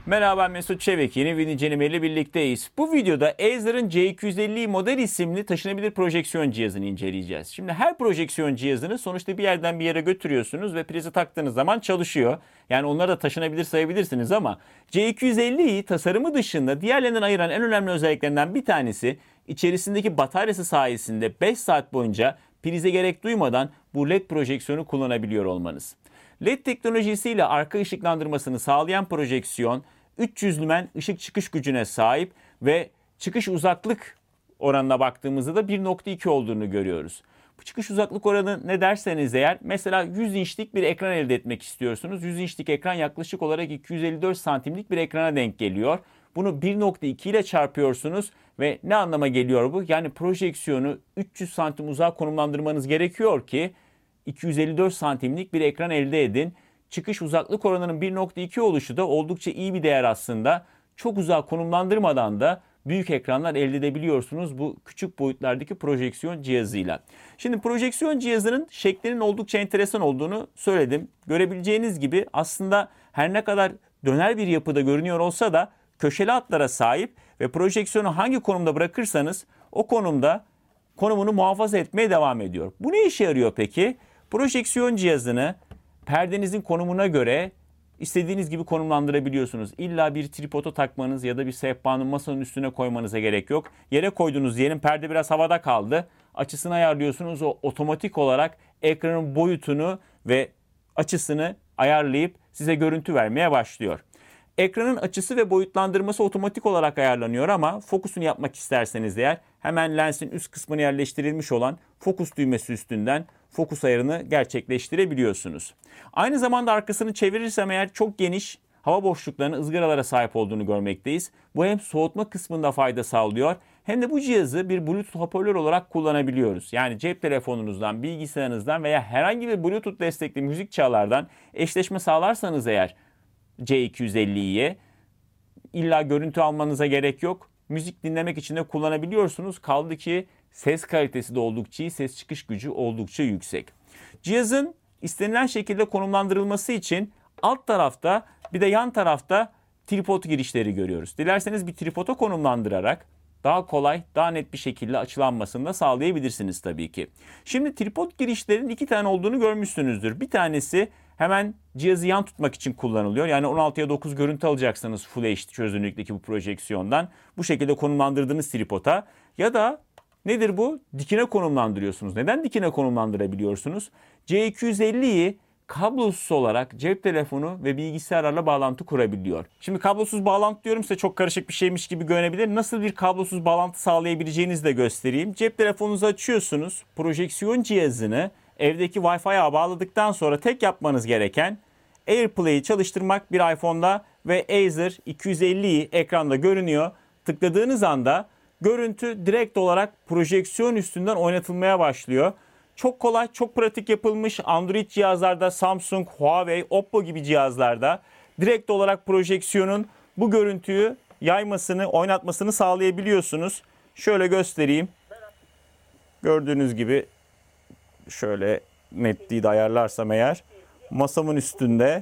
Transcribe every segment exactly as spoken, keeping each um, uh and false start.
Merhaba, ben Mesut Çevik. Yeni bir inceleme ile birlikteyiz. Bu videoda Acer'ın C iki yüz elli model isimli taşınabilir projeksiyon cihazını inceleyeceğiz. Şimdi her projeksiyon cihazını sonuçta bir yerden bir yere götürüyorsunuz ve prize taktığınız zaman çalışıyor. Yani onları da taşınabilir sayabilirsiniz ama C iki yüz elliyi tasarımı dışında diğerlerinden ayıran en önemli özelliklerinden bir tanesi içerisindeki bataryası sayesinde beş saat boyunca prize gerek duymadan bu led projeksiyonu kullanabiliyor olmanız. led teknolojisiyle arka ışıklandırmasını sağlayan projeksiyon üç yüz lümen ışık çıkış gücüne sahip ve çıkış uzaklık oranına baktığımızda da bir nokta iki olduğunu görüyoruz. Bu çıkış uzaklık oranı ne derseniz eğer, mesela yüz inçlik bir ekran elde etmek istiyorsunuz. yüz inçlik ekran yaklaşık olarak iki yüz elli dört santimlik bir ekrana denk geliyor. Bunu bir nokta iki ile çarpıyorsunuz ve ne anlama geliyor bu? Yani projeksiyonu üç yüz santim uzağa konumlandırmanız gerekiyor ki iki yüz elli dört santimlik bir ekran elde edin. Çıkış uzaklık oranının bir nokta iki oluşu da oldukça iyi bir değer aslında. Çok uzağa konumlandırmadan da büyük ekranlar elde edebiliyorsunuz bu küçük boyutlardaki projeksiyon cihazıyla. Şimdi projeksiyon cihazının şeklinin oldukça enteresan olduğunu söyledim. Görebileceğiniz gibi aslında her ne kadar döner bir yapıda görünüyor olsa da köşeli hatlara sahip ve projeksiyonu hangi konumda bırakırsanız o konumda konumunu muhafaza etmeye devam ediyor. Bu ne işe yarıyor peki? Projeksiyon cihazını perdenizin konumuna göre istediğiniz gibi konumlandırabiliyorsunuz. İlla bir tripoda takmanız ya da bir sehpanın masanın üstüne koymanıza gerek yok. Yere koydunuz diyelim, perde biraz havada kaldı. Açısını ayarlıyorsunuz. O otomatik olarak ekranın boyutunu ve açısını ayarlayıp size görüntü vermeye başlıyor. Ekranın açısı ve boyutlandırması otomatik olarak ayarlanıyor ama fokusunu yapmak isterseniz eğer hemen lensin üst kısmına yerleştirilmiş olan fokus düğmesi üstünden fokus ayarını gerçekleştirebiliyorsunuz. Aynı zamanda arkasını çevirirsem eğer çok geniş hava boşluklarına, ızgaralara sahip olduğunu görmekteyiz. Bu hem soğutma kısmında fayda sağlıyor hem de bu cihazı bir Bluetooth hoparlör olarak kullanabiliyoruz. Yani cep telefonunuzdan, bilgisayarınızdan veya herhangi bir Bluetooth destekli müzik çağlardan eşleşme sağlarsanız eğer C iki yüz elliye illa görüntü almanıza gerek yok. Müzik dinlemek için de kullanabiliyorsunuz. Kaldı ki ses kalitesi de oldukça iyi, ses çıkış gücü oldukça yüksek. Cihazın istenilen şekilde konumlandırılması için alt tarafta bir de yan tarafta tripod girişleri görüyoruz. Dilerseniz bir tripoda konumlandırarak daha kolay, daha net bir şekilde açılanmasını da sağlayabilirsiniz tabii ki. Şimdi tripod girişlerin iki tane olduğunu görmüşsünüzdür. Bir tanesi hemen cihazı yan tutmak için kullanılıyor. Yani on altıya dokuz görüntü alacaksınız Full H D çözünürlükteki bu projeksiyondan. Bu şekilde konumlandırdığınız tripoda ya da nedir bu? Dikine konumlandırıyorsunuz. Neden dikine konumlandırabiliyorsunuz? C iki yüz elliyi kablosuz olarak cep telefonu ve bilgisayarlarla bağlantı kurabiliyor. Şimdi kablosuz bağlantı diyorum, size çok karışık bir şeymiş gibi görünebilir. Nasıl bir kablosuz bağlantı sağlayabileceğinizi de göstereyim. Cep telefonunuzu açıyorsunuz. Projeksiyon cihazını evdeki Wi-Fi'ye bağladıktan sonra tek yapmanız gereken AirPlay'i çalıştırmak bir iPhone'da ve Acer iki yüz elliyi ekranda görünüyor. Tıkladığınız anda görüntü direkt olarak projeksiyon üstünden oynatılmaya başlıyor. Çok kolay, çok pratik yapılmış. Android cihazlarda, Samsung, Huawei, Oppo gibi cihazlarda direkt olarak projeksiyonun bu görüntüyü yaymasını, oynatmasını sağlayabiliyorsunuz. Şöyle göstereyim. Gördüğünüz gibi şöyle netliği de ayarlarsam eğer masamın üstünde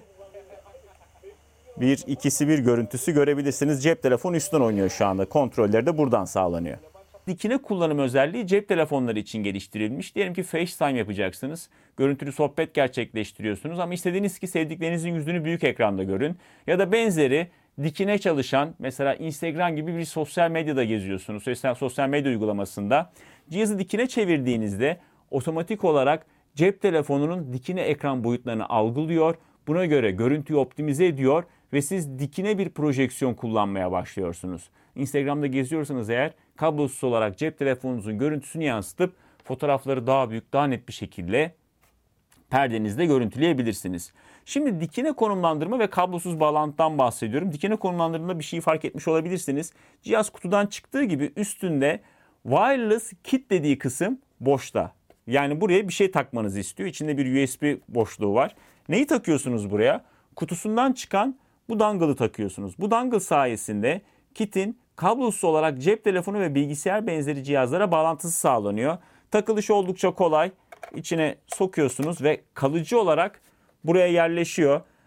bir ikisi bir görüntüsü görebilirsiniz. Cep telefonu üstten oynuyor şu anda. Kontrolleri de buradan sağlanıyor. Dikine kullanım özelliği cep telefonları için geliştirilmiş. Diyelim ki FaceTime yapacaksınız. Görüntülü sohbet gerçekleştiriyorsunuz ama istediğiniz ki sevdiklerinizin yüzünü büyük ekranda görün. Ya da benzeri dikine çalışan, mesela Instagram gibi bir sosyal medyada geziyorsunuz. Sosyal medya uygulamasında cihazı dikine çevirdiğinizde otomatik olarak cep telefonunun dikine ekran boyutlarını algılıyor. Buna göre görüntüyü optimize ediyor ve siz dikine bir projeksiyon kullanmaya başlıyorsunuz. Instagram'da geziyorsanız eğer kablosuz olarak cep telefonunuzun görüntüsünü yansıtıp fotoğrafları daha büyük, daha net bir şekilde perdenizde görüntüleyebilirsiniz. Şimdi dikine konumlandırma ve kablosuz bağlantıdan bahsediyorum. Dikine konumlandırmada bir şey fark etmiş olabilirsiniz. Cihaz kutudan çıktığı gibi üstünde wireless kit dediği kısım boşta. Yani buraya bir şey takmanızı istiyor. İçinde bir U S B boşluğu var. Neyi takıyorsunuz buraya? Kutusundan çıkan bu dangle'ı takıyorsunuz. Bu dangle sayesinde kitin kablosuz olarak cep telefonu ve bilgisayar benzeri cihazlara bağlantısı sağlanıyor. Takılışı oldukça kolay. İçine sokuyorsunuz ve kalıcı olarak buraya yerleşiyor.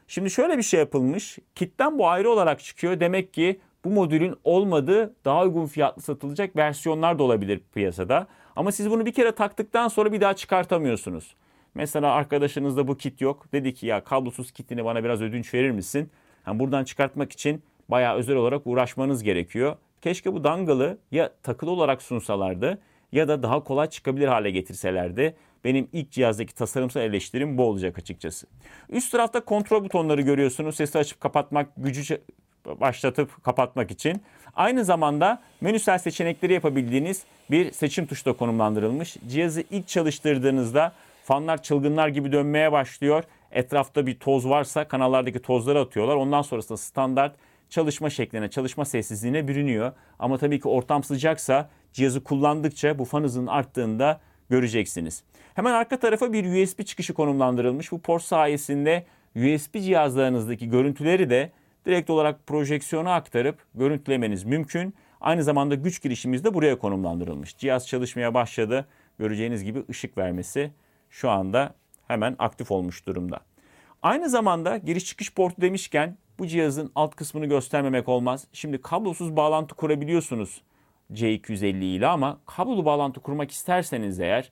Şimdi şöyle bir şey yapılmış. Kitten bu ayrı olarak çıkıyor. Demek ki bu modülün olmadığı daha uygun fiyatlı satılacak versiyonlar da olabilir piyasada. Ama siz bunu bir kere taktıktan sonra bir daha çıkartamıyorsunuz. Mesela arkadaşınızda bu kit yok. Dedi ki ya kablosuz kitini bana biraz ödünç verir misin? Yani buradan çıkartmak için bayağı özel olarak uğraşmanız gerekiyor. Keşke bu dangle'ı ya takılı olarak sunsalardı ya da daha kolay çıkabilir hale getirselerdi. Benim ilk cihazdaki tasarımsal eleştirim bu olacak açıkçası. Üst tarafta kontrol butonları görüyorsunuz. Sesi açıp kapatmak, gücü başlatıp kapatmak için. Aynı zamanda menüsel seçenekleri yapabildiğiniz bir seçim tuşu da konumlandırılmış. Cihazı ilk çalıştırdığınızda fanlar çılgınlar gibi dönmeye başlıyor. Etrafta bir toz varsa kanallardaki tozları atıyorlar. Ondan sonrasında standart çalışma şekline, çalışma sessizliğine bürünüyor. Ama tabii ki ortam sıcaksa cihazı kullandıkça bu fan hızının arttığında göreceksiniz. Hemen arka tarafa bir U S B çıkışı konumlandırılmış. Bu port sayesinde U S B cihazlarınızdaki görüntüleri de direkt olarak projeksiyona aktarıp görüntülemeniz mümkün. Aynı zamanda güç girişimiz de buraya konumlandırılmış. Cihaz çalışmaya başladı. Göreceğiniz gibi ışık vermesi şu anda hemen aktif olmuş durumda. Aynı zamanda giriş çıkış portu demişken bu cihazın alt kısmını göstermemek olmaz. Şimdi kablosuz bağlantı kurabiliyorsunuz C iki yüz elli ile ama kablolu bağlantı kurmak isterseniz eğer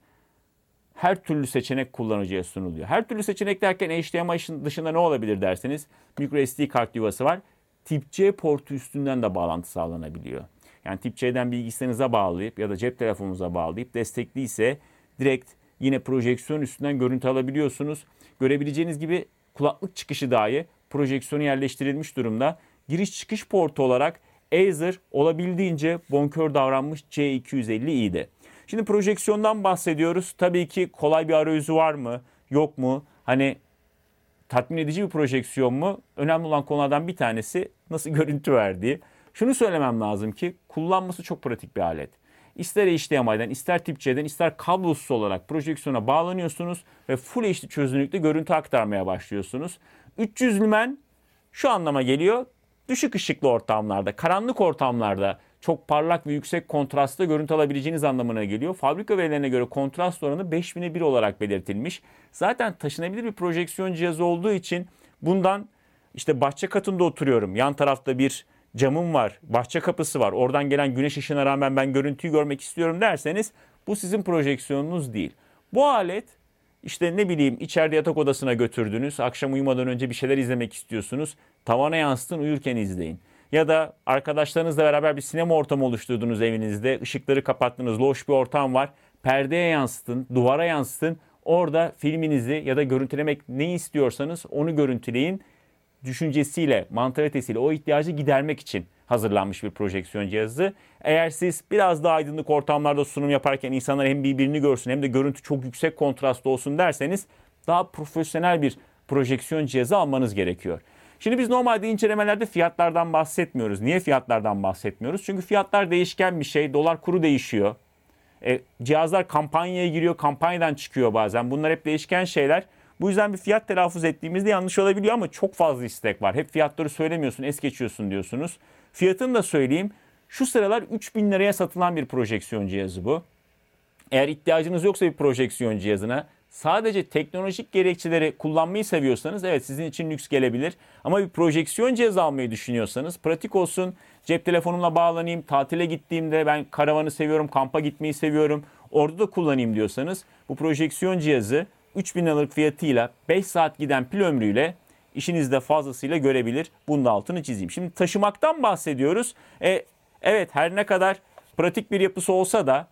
her türlü seçenek kullanıcıya sunuluyor. Her türlü seçenek derken H D M I dışında ne olabilir derseniz microSD kart yuvası var. Tip C portu üstünden de bağlantı sağlanabiliyor. Yani Tip C'den bilgisayarınıza bağlayıp ya da cep telefonunuza bağlayıp destekliyse direkt yine projeksiyon üstünden görüntü alabiliyorsunuz. Görebileceğiniz gibi kulaklık çıkışı dahi projeksiyonu yerleştirilmiş durumda. Giriş çıkış portu olarak Acer olabildiğince bonkör davranmış C iki yüz elli i'de. Şimdi projeksiyondan bahsediyoruz. Tabii ki kolay bir arayüzü var mı? Yok mu? Hani tatmin edici bir projeksiyon mu? Önemli olan konulardan bir tanesi nasıl görüntü verdiği. Şunu söylemem lazım ki kullanması çok pratik bir alet. İster H D M I'den, ister Tip C'den, ister kablosuz olarak projeksiyona bağlanıyorsunuz ve Full H D çözünürlükte görüntü aktarmaya başlıyorsunuz. üç yüz lümen şu anlama geliyor. Düşük ışıklı ortamlarda, karanlık ortamlarda çok parlak ve yüksek kontrastlı görüntü alabileceğiniz anlamına geliyor. Fabrika verilerine göre kontrast oranı beş bine bir olarak belirtilmiş. Zaten taşınabilir bir projeksiyon cihazı olduğu için bundan işte bahçe katında oturuyorum. Yan tarafta bir camım var, bahçe kapısı var. Oradan gelen güneş ışığına rağmen ben görüntüyü görmek istiyorum derseniz bu sizin projeksiyonunuz değil. Bu alet işte ne bileyim içeride yatak odasına götürdünüz. Akşam uyumadan önce bir şeyler izlemek istiyorsunuz. Tavana yansıtın, uyurken izleyin. Ya da arkadaşlarınızla beraber bir sinema ortamı oluşturdunuz evinizde. Işıkları kapattınız, loş bir ortam var. Perdeye yansıtın, duvara yansıtın. Orada filminizi ya da görüntülemek ne istiyorsanız onu görüntüleyin. Düşüncesiyle, mantalitesiyle o ihtiyacı gidermek için hazırlanmış bir projeksiyon cihazı. Eğer siz biraz daha aydınlık ortamlarda sunum yaparken insanlar hem birbirini görsün hem de görüntü çok yüksek kontrastlı olsun derseniz daha profesyonel bir projeksiyon cihazı almanız gerekiyor. Şimdi biz normalde incelemelerde fiyatlardan bahsetmiyoruz. Niye fiyatlardan bahsetmiyoruz? Çünkü fiyatlar değişken bir şey. Dolar kuru değişiyor. E, cihazlar kampanyaya giriyor, kampanyadan çıkıyor bazen. Bunlar hep değişken şeyler. Bu yüzden bir fiyat telaffuz ettiğimizde yanlış olabiliyor ama çok fazla istek var. Hep fiyatları söylemiyorsun, es geçiyorsun diyorsunuz. Fiyatını da söyleyeyim. Şu sıralar üç bin liraya satılan bir projeksiyon cihazı bu. Eğer ihtiyacınız yoksa bir projeksiyon cihazına sadece teknolojik gerekçeleri kullanmayı seviyorsanız evet sizin için lüks gelebilir. Ama bir projeksiyon cihazı almayı düşünüyorsanız pratik olsun, cep telefonumla bağlanayım, tatile gittiğimde ben karavanı seviyorum, kampa gitmeyi seviyorum, orada da kullanayım diyorsanız bu projeksiyon cihazı üç bin liralık fiyatıyla beş saat giden pil ömrüyle işinizde fazlasıyla görebilir. Bunun da altını çizeyim. Şimdi taşımaktan bahsediyoruz. E, evet her ne kadar pratik bir yapısı olsa da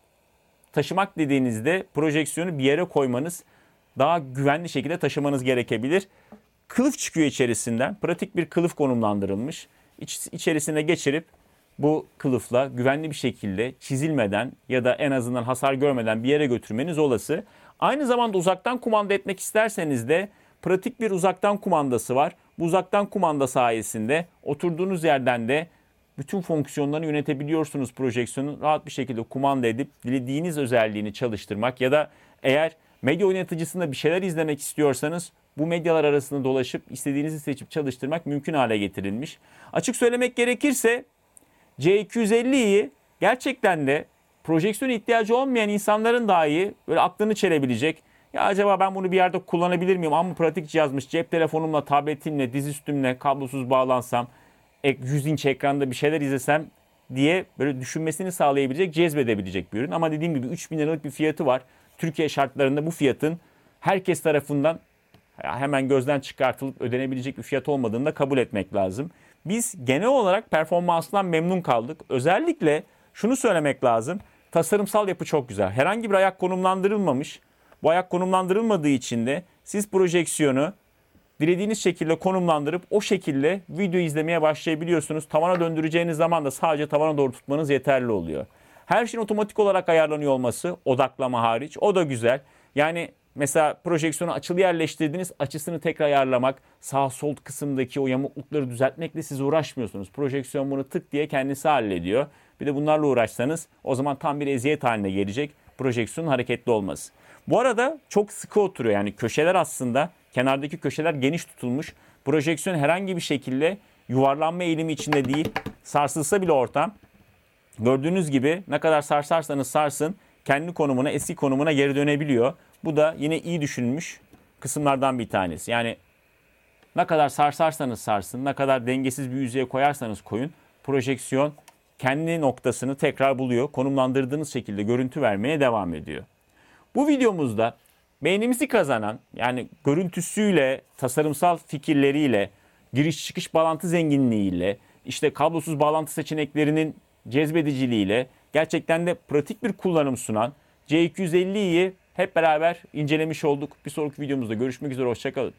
taşımak dediğinizde projeksiyonu bir yere koymanız daha güvenli şekilde taşımanız gerekebilir. Kılıf çıkıyor içerisinden. Pratik bir kılıf konumlandırılmış. İç, içerisine geçirip bu kılıfla güvenli bir şekilde çizilmeden ya da en azından hasar görmeden bir yere götürmeniz olası. Aynı zamanda uzaktan kumanda etmek isterseniz de pratik bir uzaktan kumandası var. Bu uzaktan kumanda sayesinde oturduğunuz yerden de bütün fonksiyonlarını yönetebiliyorsunuz projeksiyonu. Rahat bir şekilde kumanda edip dilediğiniz özelliğini çalıştırmak ya da eğer medya oynatıcısında bir şeyler izlemek istiyorsanız bu medyalar arasında dolaşıp istediğinizi seçip çalıştırmak mümkün hale getirilmiş. Açık söylemek gerekirse C iki yüz elliyi gerçekten de projeksiyon ihtiyacı olmayan insanların dahi böyle aklını çelebilecek Ya acaba ben bunu bir yerde kullanabilir miyim? Ama pratik cihazmış. Cep telefonumla, tabletimle, dizüstümle kablosuz bağlansam, yüz inç ekranda bir şeyler izlesem diye böyle düşünmesini sağlayabilecek, cezbedebilecek bir ürün. Ama dediğim gibi üç bin liralık bir fiyatı var. Türkiye şartlarında bu fiyatın herkes tarafından hemen gözden çıkartılıp ödenebilecek bir fiyat olmadığını da kabul etmek lazım. Biz genel olarak performansından memnun kaldık. Özellikle şunu söylemek lazım. Tasarımsal yapı çok güzel. Herhangi bir ayak konumlandırılmamış. Bu ayak konumlandırılmadığı için de siz projeksiyonu dilediğiniz şekilde konumlandırıp o şekilde video izlemeye başlayabiliyorsunuz. Tavana döndüreceğiniz zaman da sadece tavana doğru tutmanız yeterli oluyor. Her şeyin otomatik olarak ayarlanıyor olması, odaklama hariç, o da güzel. Yani mesela projeksiyonu açılı yerleştirdiniz, açısını tekrar ayarlamak, sağ sol kısımdaki o yamuklukları düzeltmekle siz uğraşmıyorsunuz. Projeksiyon bunu tık diye kendisi hallediyor. Bir de bunlarla uğraşsanız o zaman tam bir eziyet haline gelecek projeksiyonun hareketli olması. Bu arada çok sıkı oturuyor, yani köşeler aslında, kenardaki köşeler geniş tutulmuş. Projeksiyon herhangi bir şekilde yuvarlanma eğilimi içinde değil. Sarsılsa bile ortam, gördüğünüz gibi ne kadar sarsarsanız sarsın kendi konumuna, eski konumuna geri dönebiliyor. Bu da yine iyi düşünülmüş kısımlardan bir tanesi. Yani ne kadar sarsarsanız sarsın, ne kadar dengesiz bir yüzeye koyarsanız koyun, projeksiyon kendi noktasını tekrar buluyor. Konumlandırdığınız şekilde görüntü vermeye devam ediyor. Bu videomuzda beğenimizi kazanan, yani görüntüsüyle, tasarımsal fikirleriyle, giriş çıkış bağlantı zenginliğiyle, işte kablosuz bağlantı seçeneklerinin cezbediciliğiyle gerçekten de pratik bir kullanım sunan C iki yüz elliyi hep beraber incelemiş olduk. Bir sonraki videomuzda görüşmek üzere, hoşça kalın.